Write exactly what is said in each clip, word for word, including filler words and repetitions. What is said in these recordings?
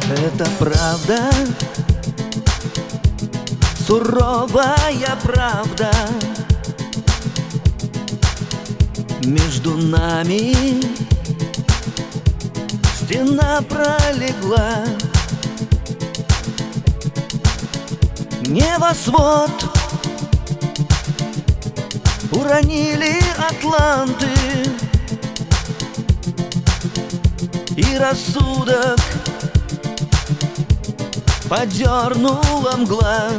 Это правда, суровая правда. Между нами стена пролегла. Небосвод уронили атланты, и рассудок подернула мгла.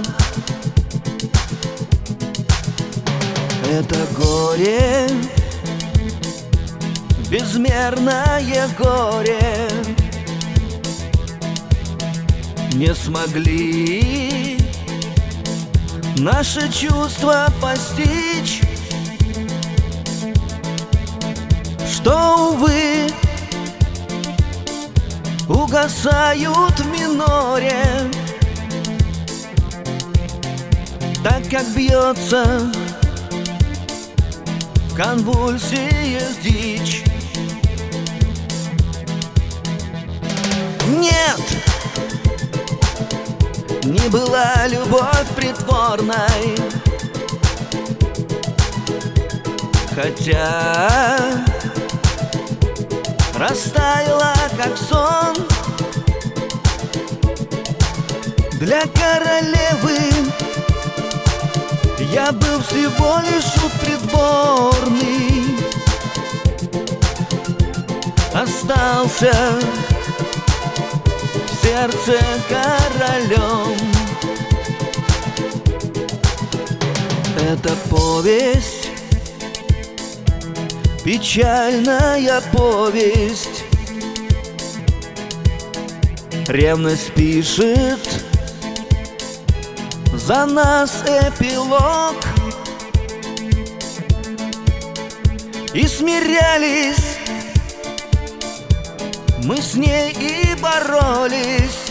Это горе, безмерное горе, не смогли наши чувства постичь, что, увы, угасают в миноре, так как бьется в конвульсиях дичь. Нет, не была любовь притворной, хотя растаяла, как сон. Для королевы я был всего лишь шут придворный, остался в сердце королем. Это повесть, печальная повесть. Ревность пишет за нас эпилог, и смирялись мы с ней и боролись.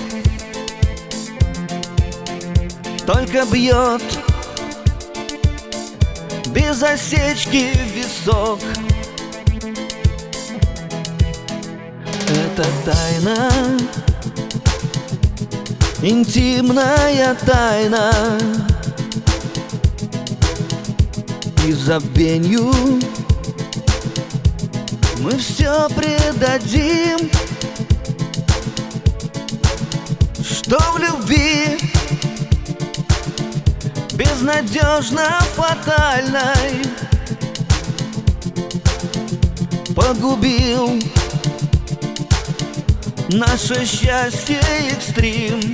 Только бьет без осечки в висок. Это тайна, интимная тайна, и забвенью мы все предадим, что в любви безнадежно фатальной погубил наше счастье экстрим.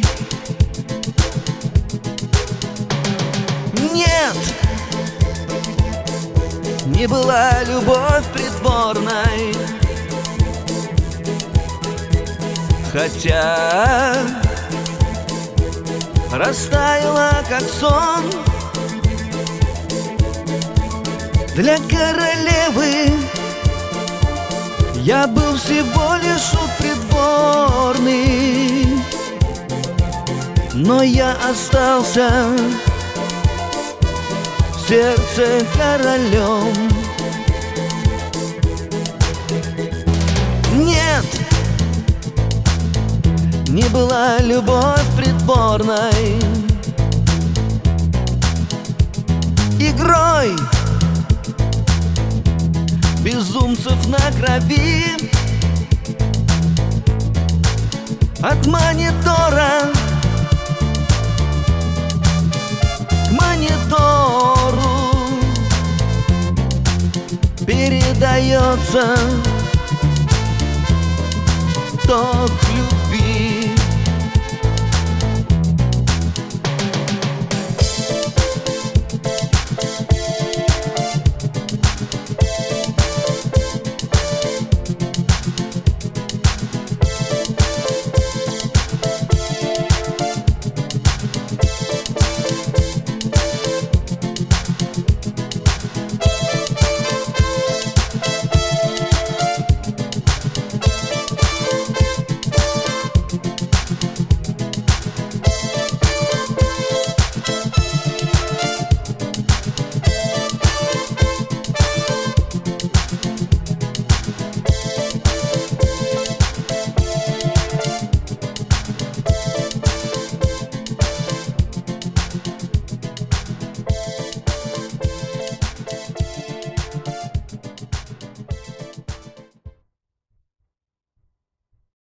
Нет, не была любовь притворной, хотя растаяла, как сон. Для королевы я был всего лишь шут придворный, но я остался в сердце королем. Нет, не была любовь притворной, игрой безумцев на крови. От монитора к монитору передается ток любви.